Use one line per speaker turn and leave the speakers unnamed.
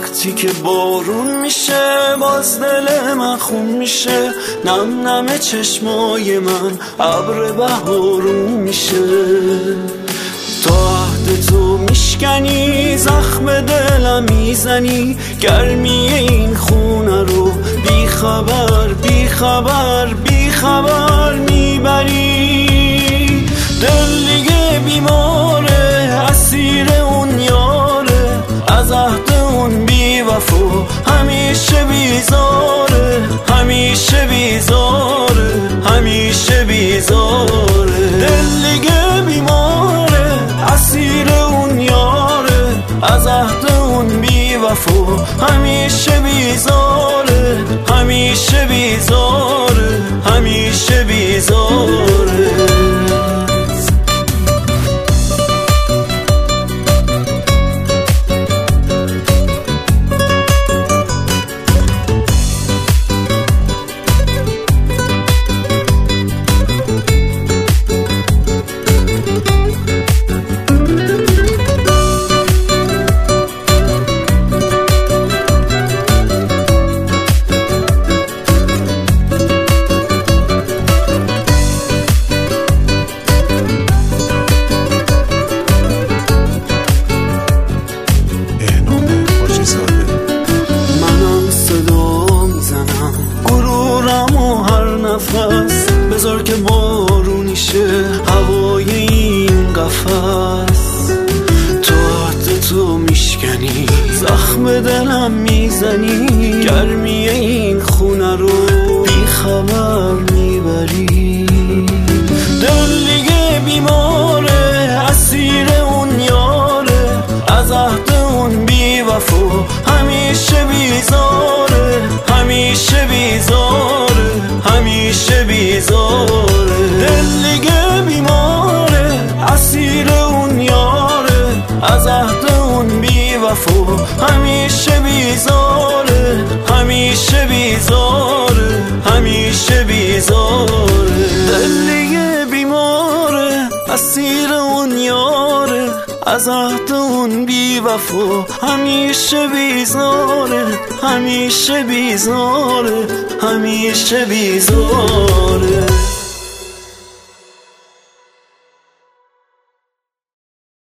وقتی که بارون میشه باز دل من خون میشه، نم نم چشمای من ابر بهارون میشه. تا عهد تو میشکنی زخم دلم میزنی، گرمی این خونه رو بی خبر بی خبر بی خبر میبری. دل دیگه بیماره اسیر اون یاره، از عهد اون بی وفا همیشه بیزاره، همیشه بیزاره، همیشه بیزاره. دل دیگه بیماره اسیر اون یاره، از عهد اون بی وفا همیشه بیزاره، همیشه بیزاره، همیشه بیزاره. بذار که بارونی شه هوای این قفس، تو عهد تو میشکنی زخم دلم میزنی، گرمی این خونه رو بی خبر میبری. دل دیگه بیماره اسیر اون یاره، از عهد اون بی وفا همیشه بیزاره، همیشه بیزاره، همیشه بیزاره. دل دیگه بیماره اسیر اون یاره، از عهد اون بی وفا همیشه بیزاره، همیشه بیزاره، همیشه بیزاره. دل دیگه بیماره اسیر اون یاره، از عهد اون بی وفا همیشه بیزاره، همیشه بیزاره، همیشه بیزاره.